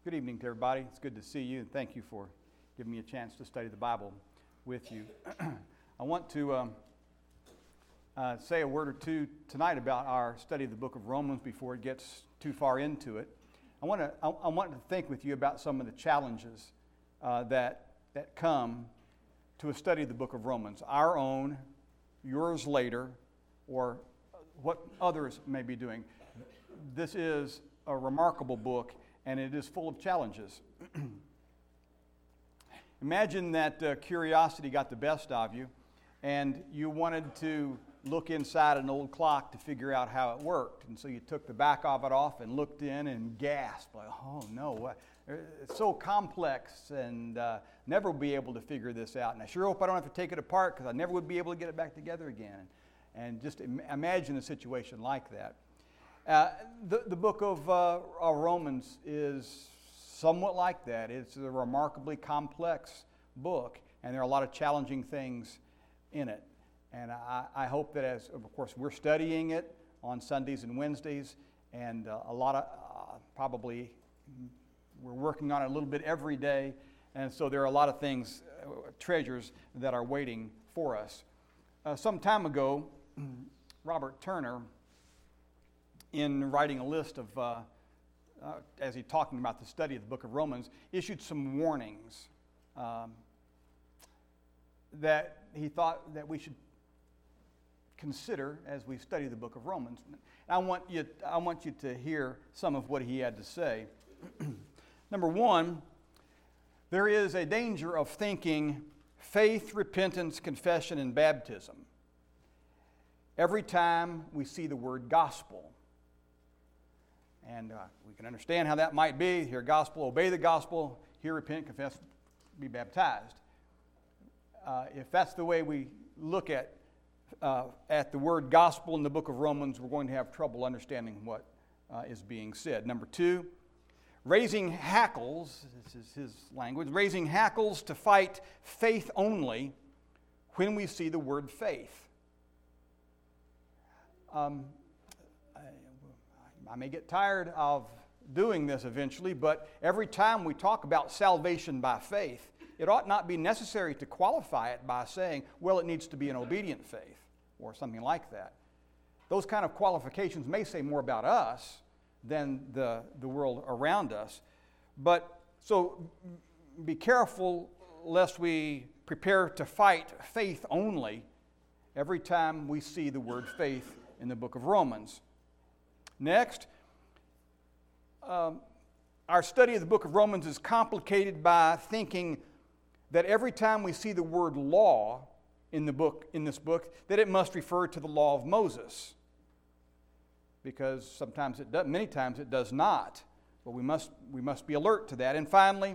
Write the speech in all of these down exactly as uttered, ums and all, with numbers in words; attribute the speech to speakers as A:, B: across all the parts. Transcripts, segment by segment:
A: Good evening to everybody. It's good to see you, and thank you for giving me a chance to study the Bible with you. I want to um, uh, say a word or two tonight about our study of the book of Romans before it gets too far into it. I want to I, I want to think with you about some of the challenges uh, that that come to a study of the book of Romans, our own, yours later, or what others may be doing. This is a remarkable book, and it is full of challenges. Imagine that uh, curiosity got the best of you, and you wanted to look inside an old clock to figure out how it worked. And so you took the back of it off and looked in and gasped, like, oh no, what? It's so complex, and uh, never will be able to figure this out. And I sure hope I don't have to take it apart, because I never would be able to get it back together again. And just im- imagine a situation like that. Uh, the, the book of, uh, of Romans is somewhat like that. It's a remarkably complex book, and there are a lot of challenging things in it. And I, I hope that as, of course, we're studying it on Sundays and Wednesdays, and uh, a lot of, uh, probably, we're working on it a little bit every day, and so there are a lot of things, uh, treasures that are waiting for us. Uh, some time ago, Robert Turner, in writing a list of, uh, uh, as he's talking about the study of the book of Romans, issued some warnings um, that he thought that we should consider as we study the book of Romans. I want you, I want you to hear some of what he had to say. Number one, there is a danger of thinking faith, repentance, confession, and baptism every time we see the word gospel. And uh, we can understand how that might be. Hear gospel, obey the gospel. Hear, repent, confess, be baptized. Uh, if that's the way we look at uh, at the word gospel in the book of Romans, we're going to have trouble understanding what uh, is being said. Number two, raising hackles, this is his language, raising hackles to fight faith only when we see the word faith. Um, I may get tired of doing this eventually, but every time we talk about salvation by faith, it ought not be necessary to qualify it by saying, well, it needs to be an obedient faith or something like that. Those kind of qualifications may say more about us than the, the world around us. But so be careful lest we prepare to fight faith only every time we see the word faith in the book of Romans. Next, um, our study of the book of Romans is complicated by thinking that every time we see the word law in the book, in this book, that it must refer to the law of Moses. Because sometimes it does, many times it does not. But we must we must be alert to that. And finally,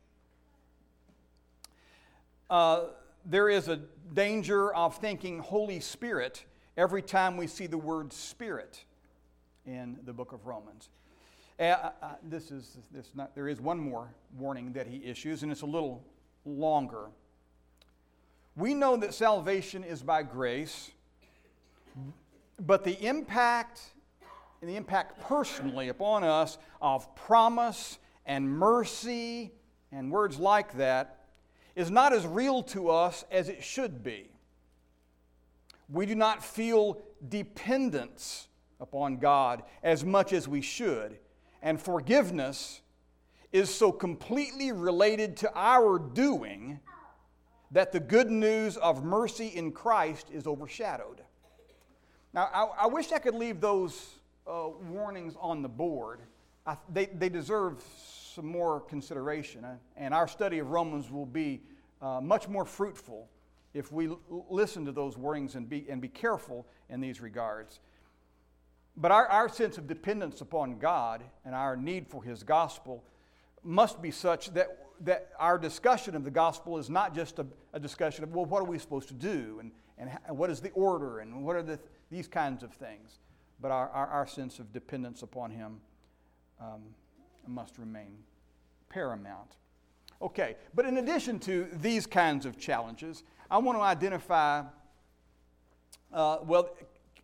A: uh, there is a danger of thinking Holy Spirit every time we see the word Spirit in the book of Romans. Uh, uh, this is this not. There is one more warning that he issues, and it's a little longer. We know that salvation is by grace, but the impact and the impact personally upon us of promise and mercy and words like that is not as real to us as it should be. We do not feel dependence upon God as much as we should. And forgiveness is so completely related to our doing that the good news of mercy in Christ is overshadowed. Now, I, I wish I could leave those uh, warnings on the board. I, they, they deserve some more consideration. And our study of Romans will be uh, much more fruitful if we l- listen to those warnings and be, and be careful in these regards. But our, our sense of dependence upon God and our need for His gospel must be such that, that our discussion of the gospel is not just a, a discussion of, well, what are we supposed to do? And, and how, what is the order? And what are the, these kinds of things? But our, our, our sense of dependence upon Him um, must remain paramount. Okay, but in addition to these kinds of challenges, I want to identify, uh, well,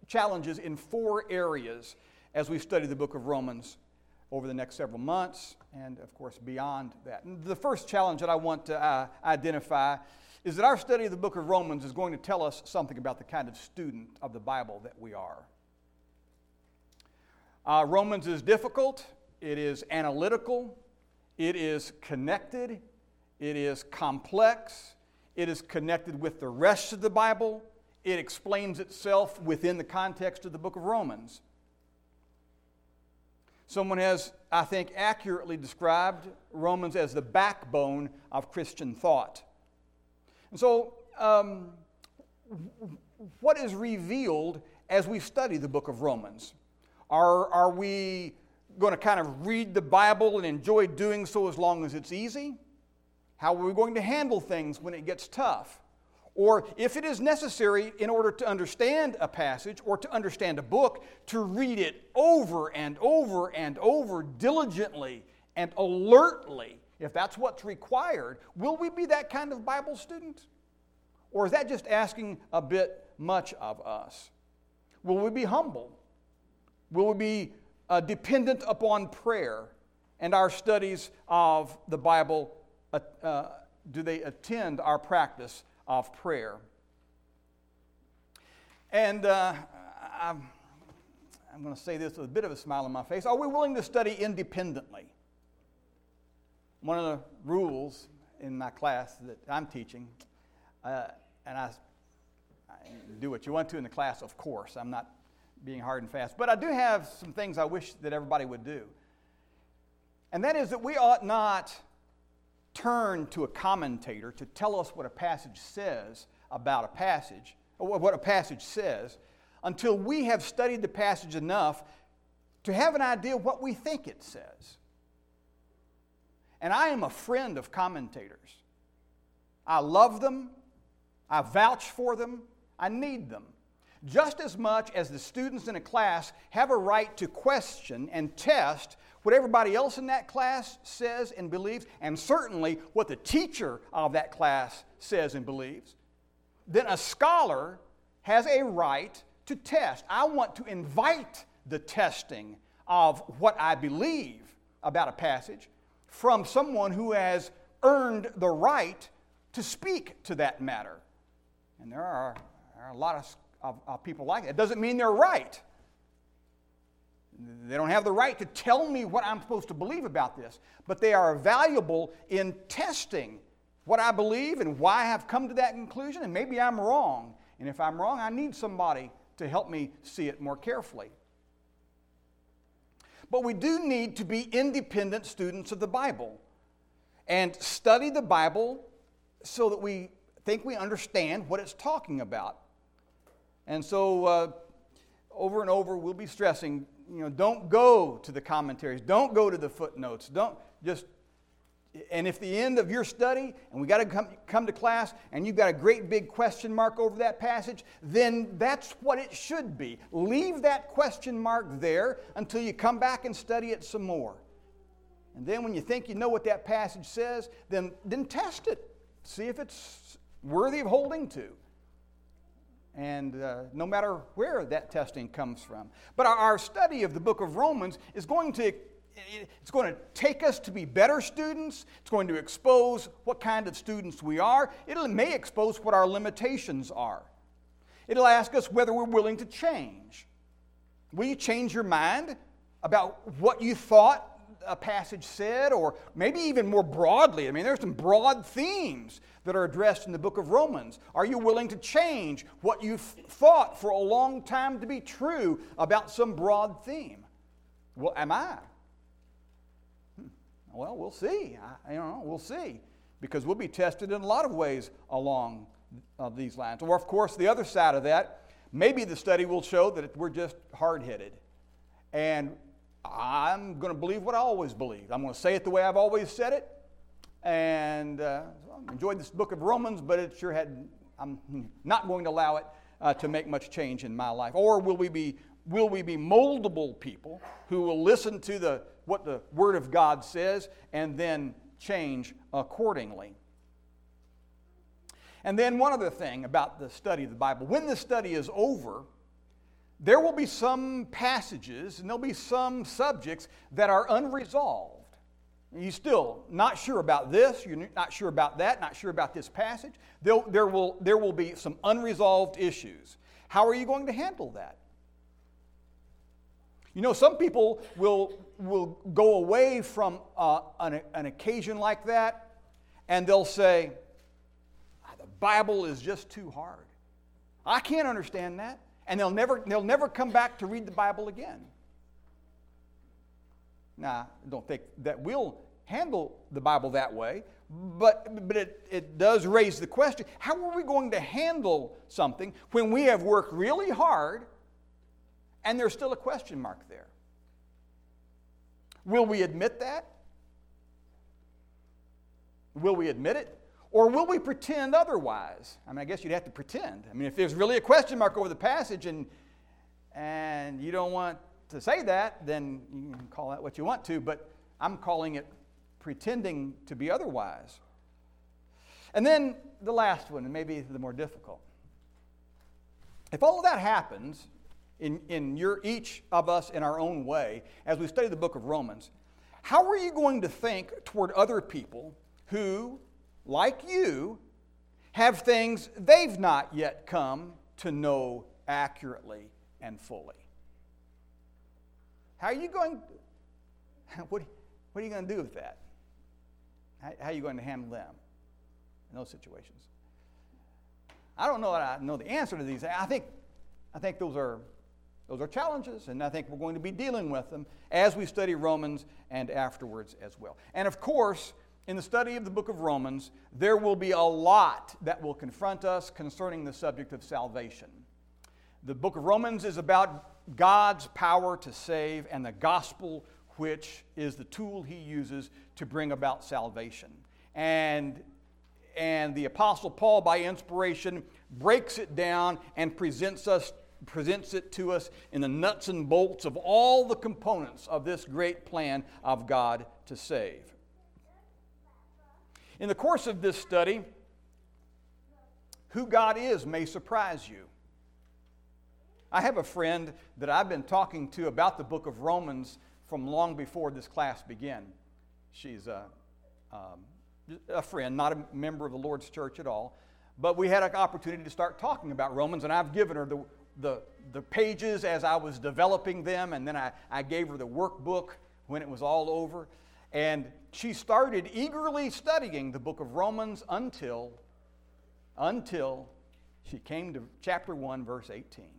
A: challenges in four areas as we study the book of Romans over the next several months and, of course, beyond that. And the first challenge that I want to uh, identify is that our study of the book of Romans is going to tell us something about the kind of student of the Bible that we are. Uh, Romans is difficult, it is analytical, it is connected, it is complex, it is connected with the rest of the Bible, it explains itself within the context of the book of Romans. Someone has, I think, accurately described Romans as the backbone of Christian thought. And so, um, what is revealed as we study the book of Romans? Are, are we going to kind of read the Bible and enjoy doing so as long as it's easy? How are we going to handle things when it gets tough? Or if it is necessary in order to understand a passage or to understand a book, to read it over and over and over diligently and alertly, if that's what's required, will we be that kind of Bible student? Or is that just asking a bit much of us? Will we be humble? Will we be uh, dependent upon prayer and our studies of the Bible? Uh, uh, do they attend our practice of prayer? And uh, I'm, I'm going to say this with a bit of a smile on my face. Are we willing to study independently? One of the rules in my class that I'm teaching, uh, and I, I do what you want to in the class, of course. I'm not being hard and fast. But I do have some things I wish that everybody would do. And that is that we ought not turn to a commentator to tell us what a passage says about a passage, or what a passage says, until we have studied the passage enough to have an idea what we think it says. And I am a friend of commentators. I love them. I vouch for them. I need them. Just as much as the students in a class have a right to question and test what everybody else in that class says and believes, and certainly what the teacher of that class says and believes, then a scholar has a right to test. I want to invite the testing of what I believe about a passage from someone who has earned the right to speak to that matter. And there are, there are a lot of Of, of people like that. It doesn't mean they're right. They don't have the right to tell me what I'm supposed to believe about this, but they are valuable in testing what I believe and why I have come to that conclusion, and maybe I'm wrong. And if I'm wrong, I need somebody to help me see it more carefully. But we do need to be independent students of the Bible and study the Bible so that we think we understand what it's talking about. And so uh, over and over we'll be stressing, you know, don't go to the commentaries, don't go to the footnotes, don't just, and if the end of your study, and we got to come, come to class, and you've got a great big question mark over that passage, then that's what it should be. Leave that question mark there until you come back and study it some more. And then when you think you know what that passage says, then, then test it. See if it's worthy of holding to. And uh, no matter where that testing comes from. But our, our study of the book of Romans is going to, it's going to take us to be better students. It's going to expose what kind of students we are. It may expose what our limitations are. It'll ask us whether we're willing to change. Will you change your mind about what you thought a passage said, or maybe even more broadly? I mean, there's some broad themes that are addressed in the book of Romans. Are you willing to change what you've thought for a long time to be true about some broad theme? Well, am I? Hmm. Well, we'll see. I, you know, we'll see. Because we'll be tested in a lot of ways along uh, these lines. Or, of course, the other side of that, maybe the study will show that we're just hard-headed. And I'm going to believe what I always believe. I'm going to say it the way I've always said it. And uh, I enjoyed this book of Romans, but it sure had, I'm not going to allow it uh, to make much change in my life. Or will we be will we be moldable people who will listen to the what the Word of God says and then change accordingly? And then one other thing about the study of the Bible. When the study is over, there will be some passages and there'll be some subjects that are unresolved. You're still not sure about this, you're not sure about that, not sure about this passage. There, there, will, there will be some unresolved issues. How are you going to handle that? You know, some people will, will go away from uh, an, an occasion like that, and they'll say, the Bible is just too hard. I can't understand that. And they'll never, they'll never come back to read the Bible again. Now, I don't think that we'll handle the Bible that way, but, but it, it does raise the question, how are we going to handle something when we have worked really hard and there's still a question mark there? Will we admit that? Will we admit it? Or will we pretend otherwise? I mean, I guess you'd have to pretend. I mean, if there's really a question mark over the passage and, and you don't want to say that, then you can call that what you want to, but I'm calling it pretending to be otherwise. And then the last one, and maybe the more difficult. If all of that happens in, in your, each of us in our own way, as we study the book of Romans, how are you going to think toward other people who, like you, have things they've not yet come to know accurately and fully? How are you going, what, what are you going to do with that? How, how are you going to handle them in those situations? I don't know that I know the answer to these. I think, I think those are, those are challenges, and I think we're going to be dealing with them as we study Romans and afterwards as well. And of course, in the study of the book of Romans, there will be a lot that will confront us concerning the subject of salvation. The book of Romans is about God's power to save and the gospel, which is the tool he uses to bring about salvation. And, and the Apostle Paul, by inspiration, breaks it down and presents us presents it to us in the nuts and bolts of all the components of this great plan of God to save. In the course of this study, who God is may surprise you. I have a friend that I've been talking to about the book of Romans from long before this class began. She's a, um, a friend, not a member of the Lord's church at all, but we had an opportunity to start talking about Romans, and I've given her the, the, the pages as I was developing them, and then I, I gave her the workbook when it was all over. And she started eagerly studying the book of Romans until, until she came to chapter one, verse eighteen.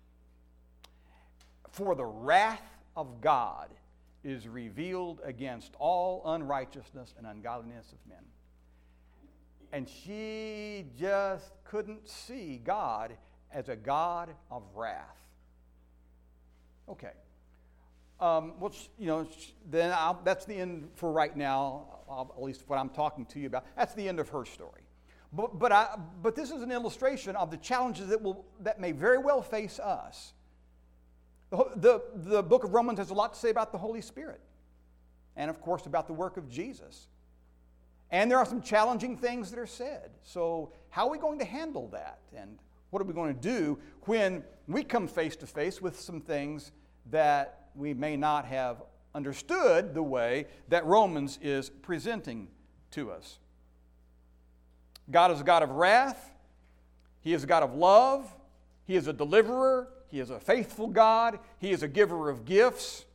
A: For the wrath of God is revealed against all unrighteousness and ungodliness of men. And she just couldn't see God as a God of wrath. Okay. Um, what's, you know, then I'll, that's the end for right now, I'll, at least what I'm talking to you about. That's the end of her story. But, but, I, but this is an illustration of the challenges that, will, that may very well face us. The, the, the book of Romans has a lot to say about the Holy Spirit. And, of course, about the work of Jesus. And there are some challenging things that are said. So how are we going to handle that? And what are we going to do when we come face to face with some things that we may not have understood the way that Romans is presenting to us? God is a God of wrath. He is a God of love. He is a deliverer. He is a faithful God. He is a giver of gifts.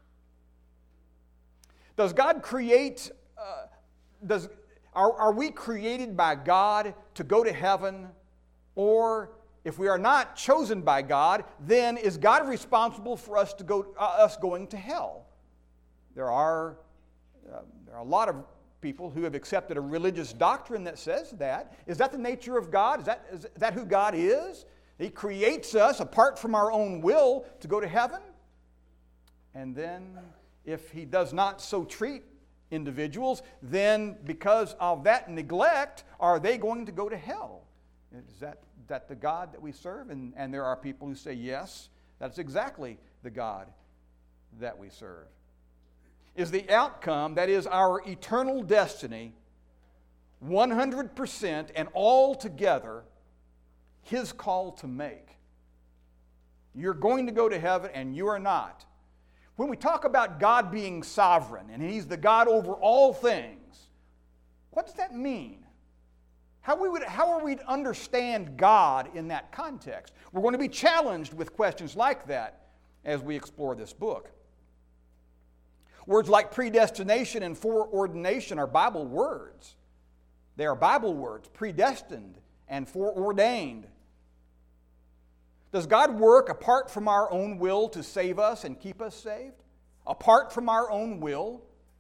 A: Does God create, uh, does, are, are we created by God to go to heaven? Or if we are not chosen by God, then is God responsible for us to go, uh, us going to hell? There are, uh, there are a lot of people who have accepted a religious doctrine that says that. Is that the nature of God? Is that, is that who God is? He creates us apart from our own will to go to heaven. And then if he does not so treat individuals, then because of that neglect, are they going to go to hell? Is that, that the God that we serve? And, and there are people who say, yes, that's exactly the God that we serve. Is the outcome, that is our eternal destiny, one hundred percent and altogether his call to make? You're going to go to heaven and you are not. When we talk about God being sovereign and He's the God over all things, what does that mean? How, we would, how are we to understand God in that context? We're going to be challenged with questions like that as we explore this book. Words like predestination and foreordination are Bible words. They are Bible words, predestined and foreordained. Does God work apart from our own will to save us and keep us saved? Apart from our own will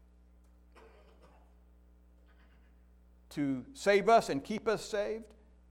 A: to save us and keep us saved?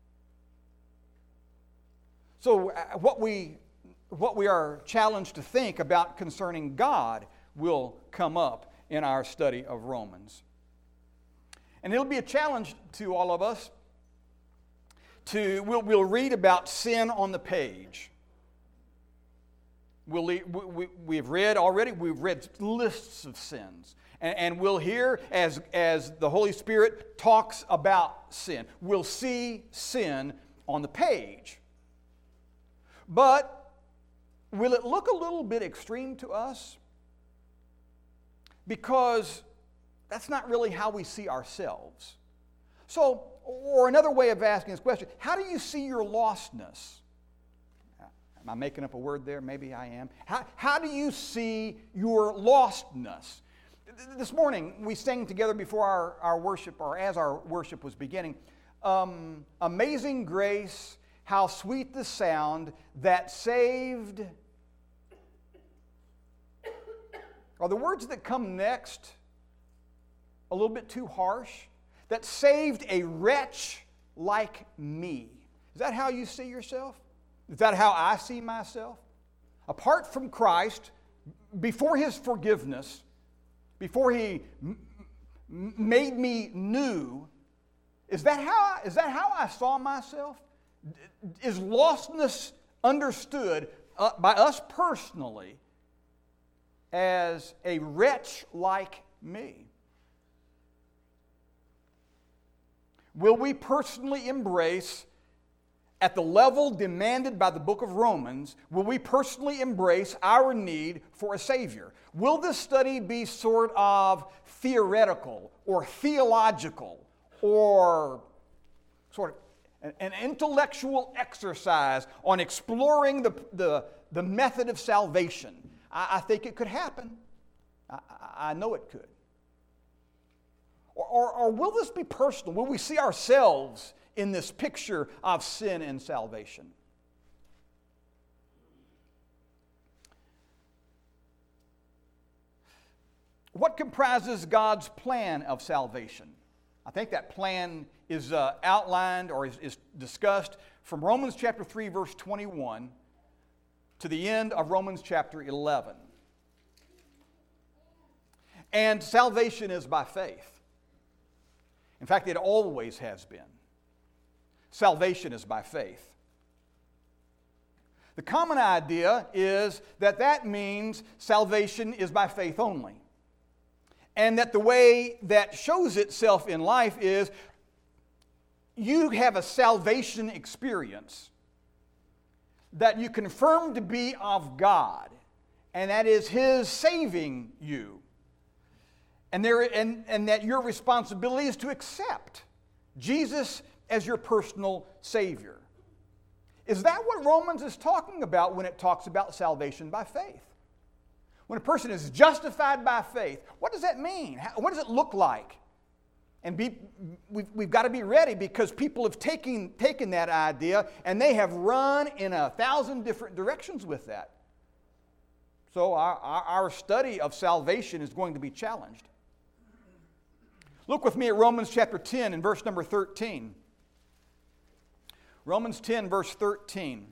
A: So uh, what we, what we are challenged to think about concerning God will come up in our study of Romans. And it'll be a challenge to all of us to, we'll, we'll read about sin on the page. We'll, we, we, we've read already, we've read lists of sins. And, and we'll hear as, as the Holy Spirit talks about sin. We'll see sin on the page. But will it look a little bit extreme to us? Because that's not really how we see ourselves. So, or another way of asking this question, how do you see your lostness? Am I making up a word there? Maybe I am. How, how do you see your lostness? This morning, we sang together before our, our worship, or as our worship was beginning, um, Amazing Grace, how sweet the sound that saved. Are the words that come next a little bit too harsh? That saved a wretch like me. Is that how you see yourself? Is that how I see myself? Apart from Christ, before His forgiveness, before He m- made me new, is that how I, is that how I saw myself? Is lostness understood uh, by us personally as a wretch like me? Will we personally embrace, at the level demanded by the book of Romans, will we personally embrace our need for a Savior? Will this study be sort of theoretical or theological or sort of an intellectual exercise on exploring the, the, the method of salvation? I, I think it could happen. I, I know it could. Or, or, or will this be personal? Will we see ourselves in this picture of sin and salvation? What comprises God's plan of salvation? I think that plan is uh, outlined or is, is discussed from Romans chapter three, verse twenty-one to the end of Romans chapter eleven. And salvation is by faith. In fact, it always has been. Salvation is by faith. The common idea is that that means salvation is by faith only. And that the way that shows itself in life is you have a salvation experience that you confirm to be of God, and that is His saving you. And, there, and, and that your responsibility is to accept Jesus as your personal Savior. Is that what Romans is talking about when it talks about salvation by faith? When a person is justified by faith, what does that mean? How, what does it look like? And be, we've, we've got to be ready because people have taken, taken that idea and they have run in a thousand different directions with that. So our, our, our study of salvation is going to be challenged. Look with me at Romans chapter ten and verse number thirteen. Romans ten, verse thirteen.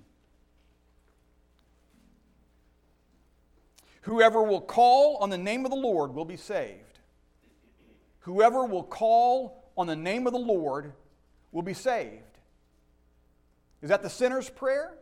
A: Whoever will call on the name of the Lord will be saved. Whoever will call on the name of the Lord will be saved. Is that the sinner's prayer?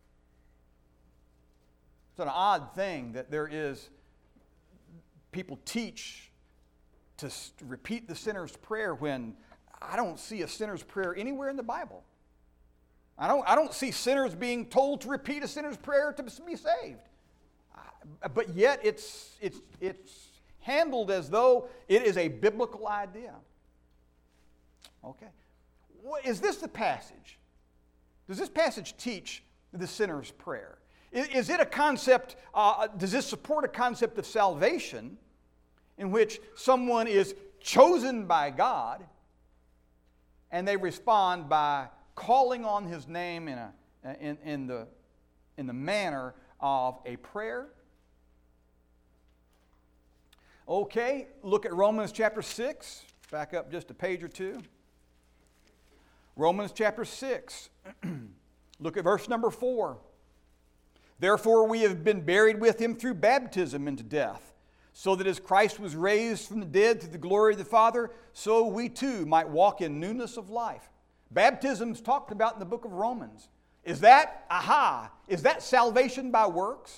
A: It's an odd thing that there is, people teach to repeat the sinner's prayer when I don't see a sinner's prayer anywhere in the Bible. I don't, I don't see sinners being told to repeat a sinner's prayer to be saved. but yet it's, it's, it's handled as though it is a biblical idea. Okay. What, is this the passage? Does this passage teach the sinner's prayer? Is, is it a concept, uh, does this support a concept of salvation in which someone is chosen by God and they respond by calling on His name in, a, in, in, the, in the manner of a prayer? Okay, look at Romans chapter six. Back up just a page or two. Romans chapter six. Look at verse number four. Therefore we have been buried with Him through baptism into death, so that as Christ was raised from the dead through the glory of the Father, so we too might walk in newness of life. Baptism's talked about in the book of Romans. Is that, aha, is that salvation by works?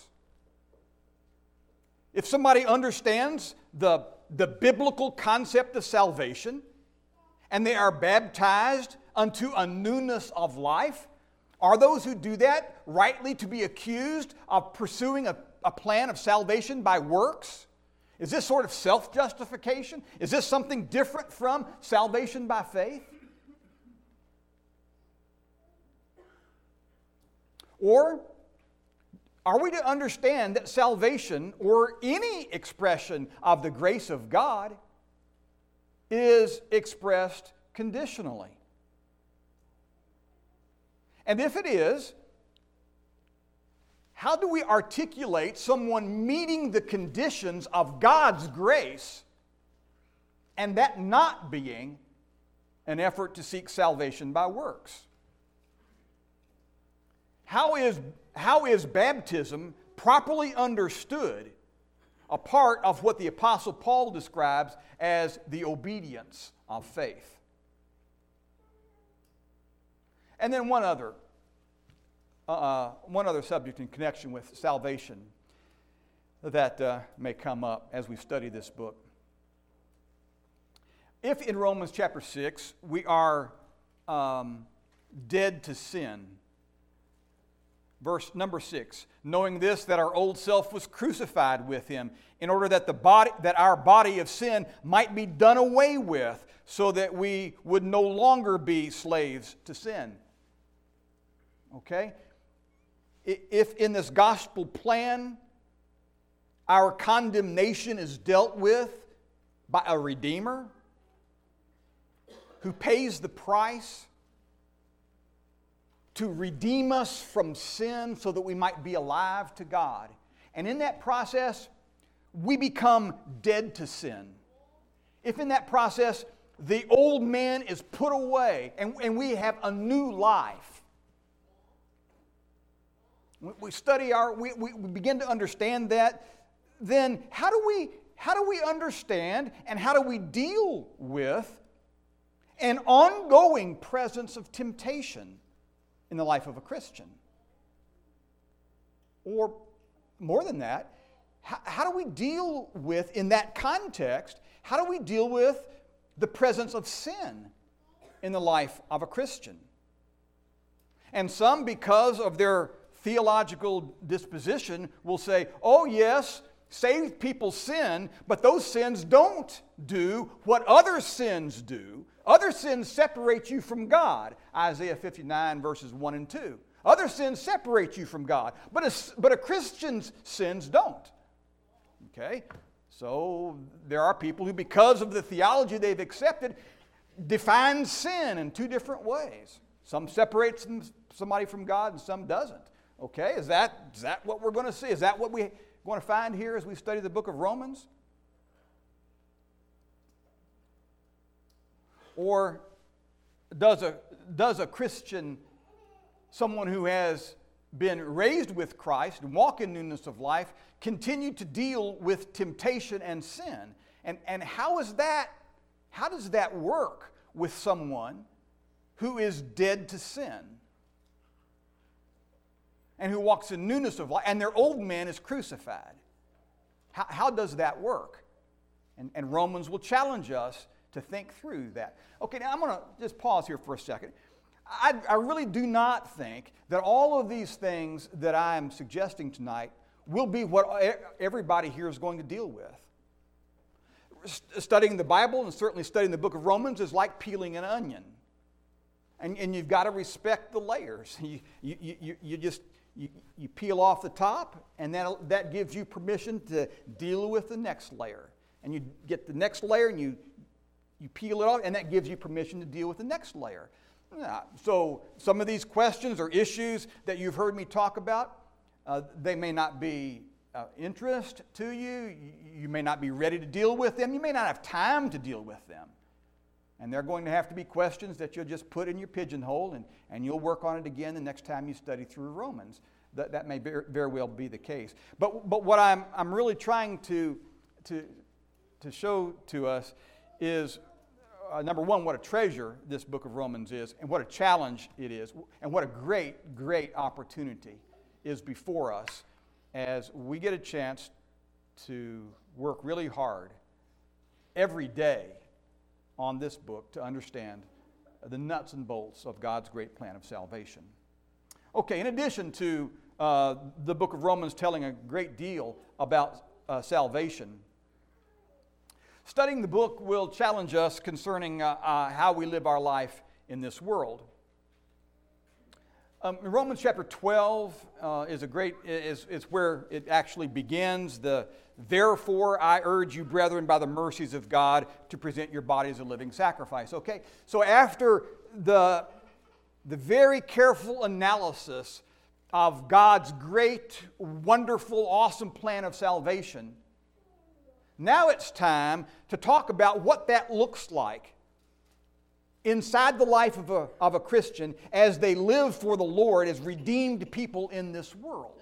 A: If somebody understands the, the biblical concept of salvation and they are baptized unto a newness of life, are those who do that rightly to be accused of pursuing a, a plan of salvation by works? Is this sort of self-justification? Is this something different from salvation by faith? Or are we to understand that salvation, or any expression of the grace of God, is expressed conditionally? And if it is, how do we articulate someone meeting the conditions of God's grace and that not being an effort to seek salvation by works? How is, how is baptism properly understood a part of what the Apostle Paul describes as the obedience of faith? And then one other, uh, one other subject in connection with salvation that uh, may come up as we study this book. If in Romans chapter six we are um, dead to sin, verse number six, knowing this, that our old self was crucified with Him, in order that the body, that our body of sin might be done away with, so that we would no longer be slaves to sin. Okay? If in this gospel plan our condemnation is dealt with by a Redeemer who pays the price to redeem us from sin so that we might be alive to God. And in that process, we become dead to sin. If in that process, the old man is put away and, and we have a new life, we study our, we, we begin to understand that, then how do we, how do we understand and how do we deal with an ongoing presence of temptation in the life of a Christian? Or more than that, how, how do we deal with, in that context, how do we deal with the presence of sin in the life of a Christian? And some, because of their theological disposition, will say, oh yes, saved people sin, but those sins don't do what other sins do. Other sins separate you from God. Isaiah fifty-nine verses one and two. Other sins separate you from God, but a, but a Christian's sins don't. Okay? So there are people who, because of the theology they've accepted, define sin in two different ways. Some separates somebody from God and some doesn't. Okay? Is that, is that what we're going to see? Is that what we're going to find here as we study the book of Romans? Or does a, does a Christian, someone who has been raised with Christ and walk in newness of life, continue to deal with temptation and sin? And, and how is that, how does that work with someone who is dead to sin and who walks in newness of life and their old man is crucified? How, how does that work? And, and Romans will challenge us to think through that. Okay, now I'm going to just pause here for a second. I, I really do not think that all of these things that I'm suggesting tonight will be what everybody here is going to deal with. Studying the Bible and certainly studying the book of Romans is like peeling an onion. And, and you've got to respect the layers. You, you, you, you just you, you peel off the top, and that, that gives you permission to deal with the next layer. And you get the next layer, and you, you peel it off, and that gives you permission to deal with the next layer. So some of these questions or issues that you've heard me talk about, uh, they may not be Uh, interest to you. You may not be ready to deal with them. You may not have time to deal with them. And they're going to have to be questions that you'll just put in your pigeonhole, and, and you'll work on it again the next time you study through Romans. That, that may very, very well be the case. But, but what I'm, I'm really trying to, to, to show to us is, uh, number one, what a treasure this book of Romans is, and what a challenge it is, and what a great, great opportunity is before us as we get a chance to work really hard every day on this book to understand the nuts and bolts of God's great plan of salvation. Okay, in addition to uh, the book of Romans telling a great deal about uh, salvation, studying the book will challenge us concerning uh, uh, how we live our life in this world. Um, Romans chapter twelve uh, is a great is, is where it actually begins. The therefore I urge you, brethren, by the mercies of God, to present your body as a living sacrifice. Okay, so after the the very careful analysis of God's great, wonderful, awesome plan of salvation, now it's time to talk about what that looks like inside the life of a, of a Christian as they live for the Lord as redeemed people in this world.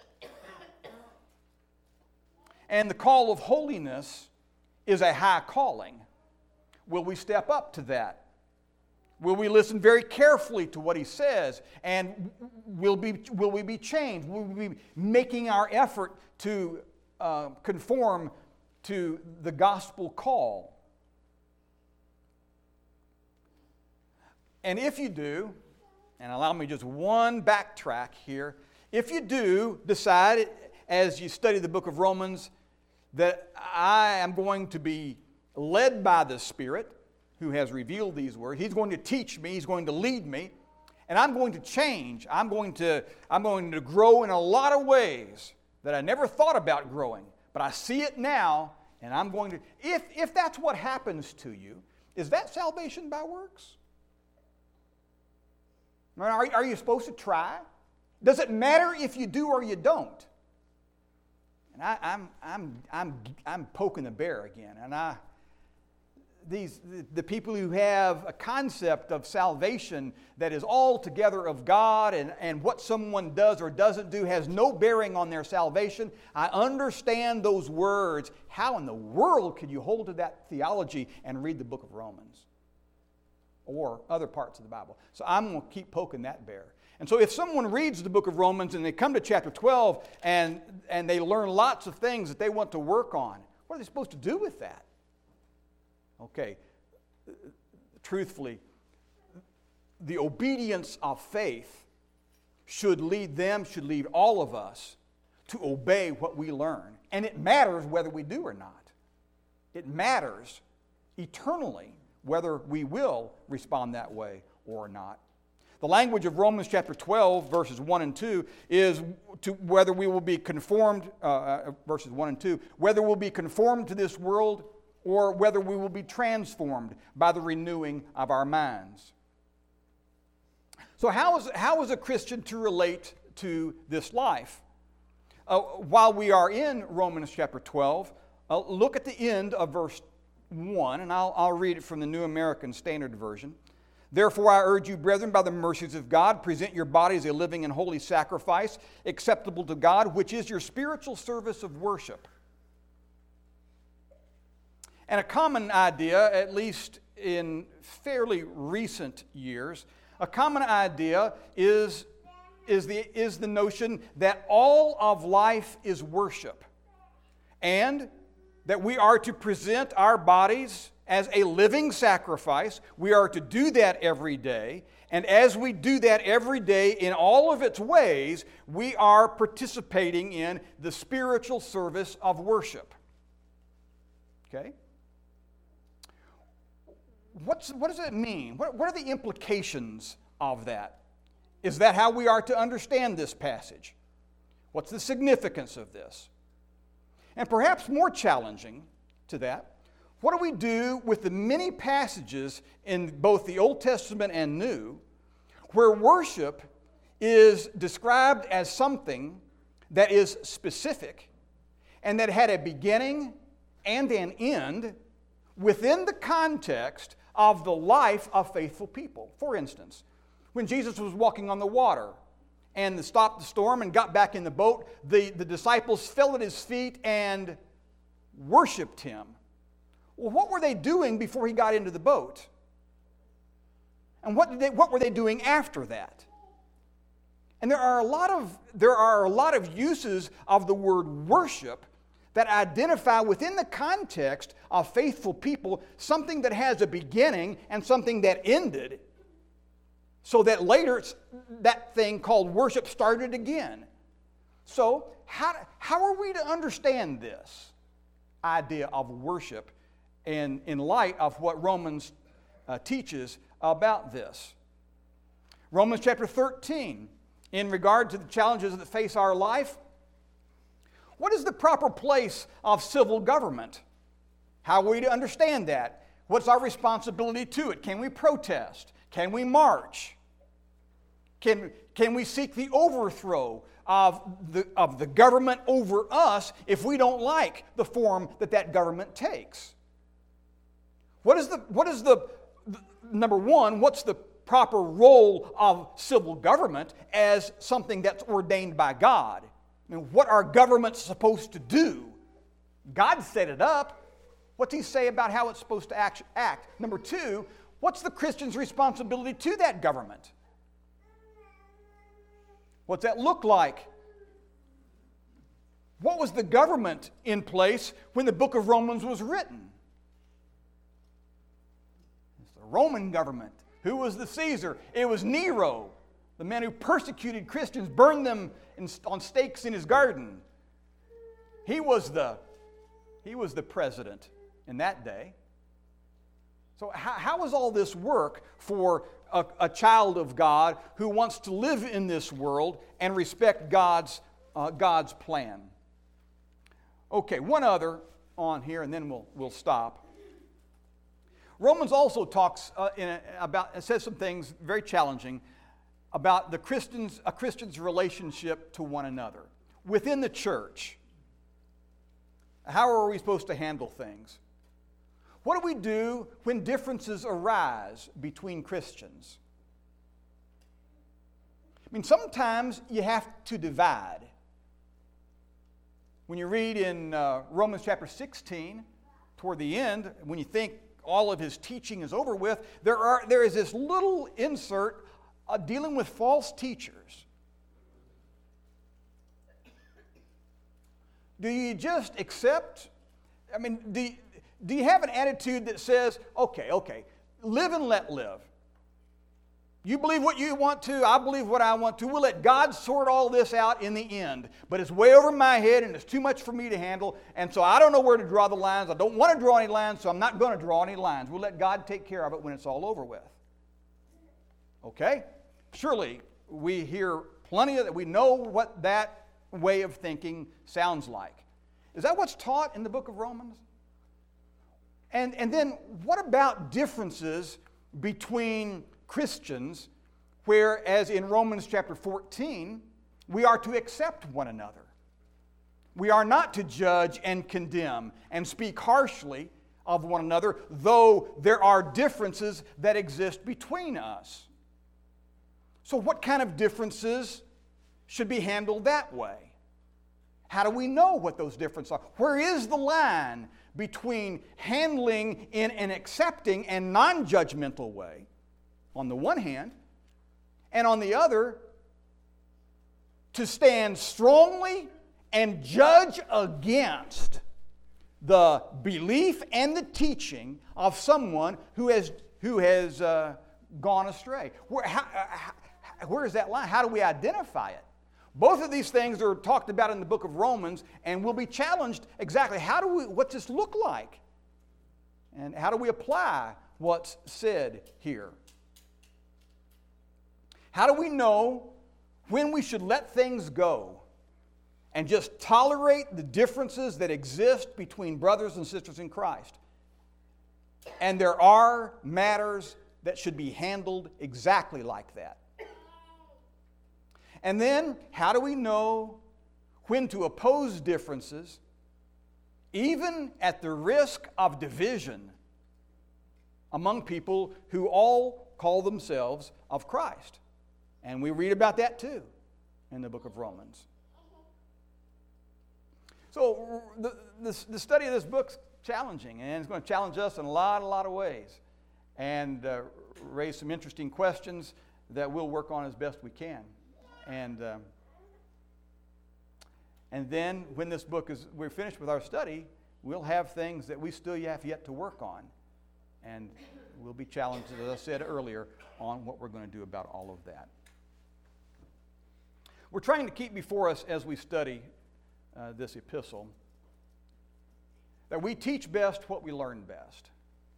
A: And the call of holiness is a high calling. Will we step up to that? Will we listen very carefully to what He says? And will, be, will we be changed? Will we be making our effort to uh, conform to the gospel call? And if you do, and allow me just one backtrack here, if you do decide as you study the book of Romans that I am going to be led by the Spirit who has revealed these words, He's going to teach me, He's going to lead me, and I'm going to change, I'm going to, I'm going to grow in a lot of ways that I never thought about growing, but I see it now, and I'm going to, if, if that's what happens to you, is that salvation by works? Are, are you supposed to try? Does it matter if you do or you don't? And I, I'm, I'm, I'm, I'm poking the bear again. And I, these, the, the people who have a concept of salvation that is altogether of God and, and what someone does or doesn't do has no bearing on their salvation, I understand those words. How in the world could you hold to that theology and read the book of Romans? Or other parts of the Bible. So I'm going to keep poking that bear. And so if someone reads the book of Romans and they come to chapter twelve and, and they learn lots of things that they want to work on, what are they supposed to do with that? Okay, truthfully, the obedience of faith should lead them, should lead all of us to obey what we learn. And it matters whether we do or not. It matters eternally whether we will respond that way or not. The language of Romans chapter twelve, verses one and two, is to whether we will be conformed, uh, verses one and two, whether we'll be conformed to this world or whether we will be transformed by the renewing of our minds. So how is, how is a Christian to relate to this life? Uh, while we are in Romans chapter twelve, uh, look at the end of verse one, and I'll, I'll read it from the New American Standard Version. Therefore, I urge you, brethren, by the mercies of God, present your bodies a living and holy sacrifice, acceptable to God, which is your spiritual service of worship. And a common idea, at least in fairly recent years, a common idea is, is, the, is the notion that all of life is worship, and that we are to present our bodies as a living sacrifice. We are to do that every day. And as we do that every day in all of its ways, we are participating in the spiritual service of worship. Okay? What's, what does it mean? What, what are the implications of that? Is that how we are to understand this passage? What's the significance of this? And perhaps more challenging to that, what do we do with the many passages in both the Old Testament and New where worship is described as something that is specific and that had a beginning and an end within the context of the life of faithful people? For instance, when Jesus was walking on the water and stopped the storm and got back in the boat, the, the disciples fell at his feet and worshiped him. Well, what were they doing before he got into the boat? And what, did they, what were they doing after that? And there are a lot of, there are a lot of uses of the word worship that identify within the context of faithful people something that has a beginning and something that ended, so that later that thing called worship started again. So how, how are we to understand this idea of worship in, in light of what Romans uh, teaches about this? Romans chapter thirteen, in regard to the challenges that face our life, what is the proper place of civil government? How are we to understand that? What's our responsibility to it? Can we protest? Can we march? Can, can we seek the overthrow of the, of the government over us if we don't like the form that that government takes? What is the, what is the, the number one, what's the proper role of civil government as something that's ordained by God? I mean, what are governments supposed to do? God set it up. What's he say about how it's supposed to act? act? Number two, what's the Christian's responsibility to that government? What's that look like? What was the government in place when the book of Romans was written? It's the Roman government. Who was the Caesar? It was Nero, the man who persecuted Christians, burned them in, on stakes in his garden. He was the, he was the president in that day. So how, how does all this work for a, a child of God who wants to live in this world and respect God's, uh, God's plan? Okay, one other on here, and then we'll, we'll stop. Romans also talks uh, in a, about, it says some things very challenging about the Christians, a Christian's relationship to one another within the church. How are we supposed to handle things? What do we do when differences arise between Christians? I mean, sometimes you have to divide. When you read in uh, Romans chapter sixteen, toward the end, when you think all of his teaching is over with, there are there is this little insert uh, dealing with false teachers. Do you just accept? I mean, do you, do you have an attitude that says, okay, okay, live and let live? You believe what you want to, I believe what I want to. We'll let God sort all this out in the end. But it's way over my head and it's too much for me to handle. And so I don't know where to draw the lines. I don't want to draw any lines, so I'm not going to draw any lines. We'll let God take care of it when it's all over with. Okay? Surely we hear plenty of that. We know what that way of thinking sounds like. Is that what's taught in the book of Romans? And, and then what about differences between Christians, whereas in Romans chapter fourteen, we are to accept one another. We are not to judge and condemn and speak harshly of one another, though there are differences that exist between us. So what kind of differences should be handled that way? How do we know what those differences are? Where is the line between handling in an accepting and non-judgmental way, on the one hand, and on the other, to stand strongly and judge against the belief and the teaching of someone who has, who has uh, gone astray. Where, how, uh, where is that line? How do we identify it? Both of these things are talked about in the book of Romans, and will be challenged exactly. How do we, what's this look like? And how do we apply what's said here? How do we know when we should let things go and just tolerate the differences that exist between brothers and sisters in Christ? And there are matters that should be handled exactly like that. And then, how do we know when to oppose differences, even at the risk of division among people who all call themselves of Christ? And we read about that too in the book of Romans. So the, the, the study of this book's challenging, and it's going to challenge us in a lot, a lot of ways, and uh, raise some interesting questions that we'll work on as best we can. And um, and then when this book is, we're finished with our study, we'll have things that we still have yet to work on. And we'll be challenged, as I said earlier, on what we're going to do about all of that. We're trying to keep before us as we study uh, this epistle that we teach best what we learn best.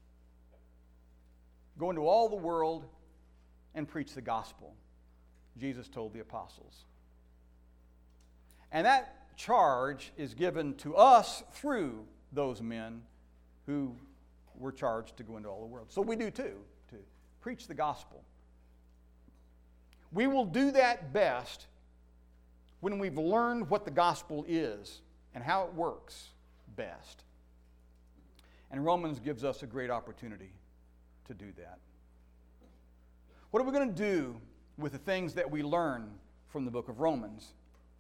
A: Go into all the world and preach the gospel, Jesus told the apostles. And that charge is given to us through those men who were charged to go into all the world. So we do too, to preach the gospel. We will do that best when we've learned what the gospel is and how it works best. And Romans gives us a great opportunity to do that. What are we going to do with the things that we learn from the book of Romans?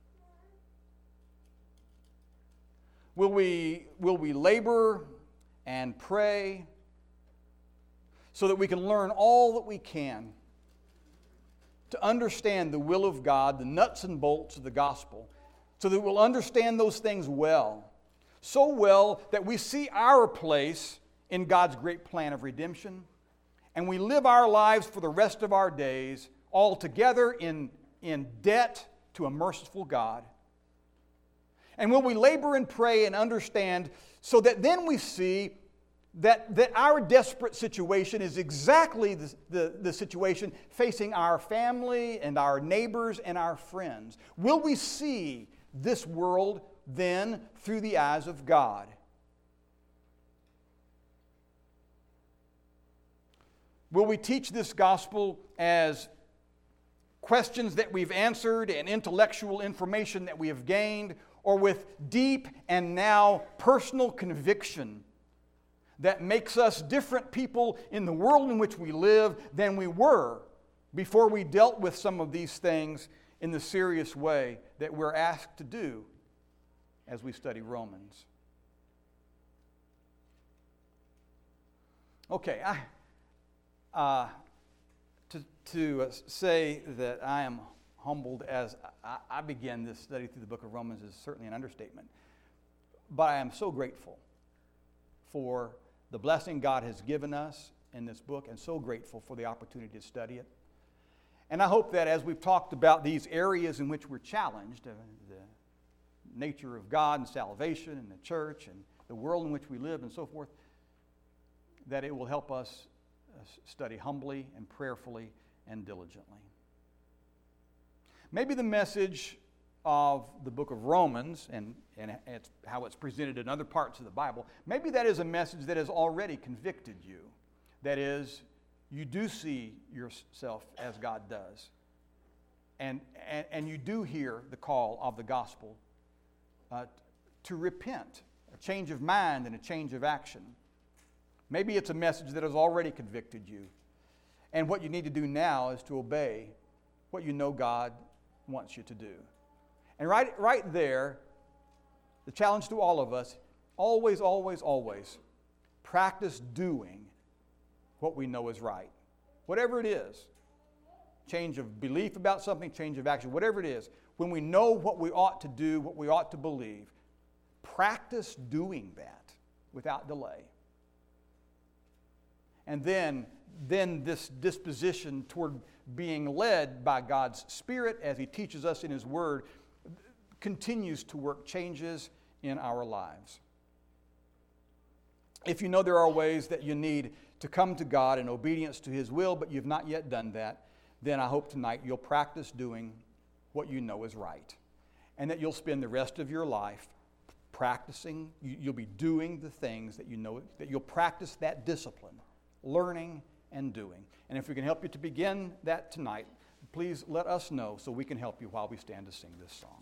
A: Will we, will we labor and pray so that we can learn all that we can to understand the will of God, the nuts and bolts of the gospel, so that we'll understand those things well, so well that we see our place in God's great plan of redemption, and we live our lives for the rest of our days all together in, in debt to a merciful God? And will we labor and pray and understand so that then we see that, that our desperate situation is exactly the, the, the situation facing our family and our neighbors and our friends? Will we see this world then through the eyes of God? Will we teach this gospel as questions that we've answered and intellectual information that we have gained, or with deep and now personal conviction that makes us different people in the world in which we live than we were before we dealt with some of these things in the serious way that we're asked to do as we study Romans? Okay, I, uh, to, to uh, say that I am humbled as I, I begin this study through the book of Romans is certainly an understatement. But I am so grateful for the blessing God has given us in this book, and so grateful for the opportunity to study it. And I hope that as we've talked about these areas in which we're challenged, uh, the nature of God and salvation and the church and the world in which we live and so forth, that it will help us uh, study humbly and prayerfully and diligently. Maybe the message of the book of Romans, and, and it's how it's presented in other parts of the Bible, maybe that is a message that has already convicted you. That is, you do see yourself as God does. And, and, and you do hear the call of the gospel uh, to repent, a change of mind and a change of action. Maybe it's a message that has already convicted you. And what you need to do now is to obey what you know God wants you to do. And right, right there, the challenge to all of us, always, always, always, practice doing what we know is right. Whatever it is, change of belief about something, change of action, whatever it is, when we know what we ought to do, what we ought to believe, practice doing that. without delay. And then, then this disposition toward being led by God's Spirit as He teaches us in His Word continues to work changes in our lives. If you know there are ways that you need to come to God in obedience to His will, but you've not yet done that, then I hope tonight you'll practice doing what you know is right. And that you'll spend the rest of your life practicing, you'll be doing the things that you know, that you'll practice that discipline, learning and doing. And if we can help you to begin that tonight, please let us know so we can help you while we stand to sing this song.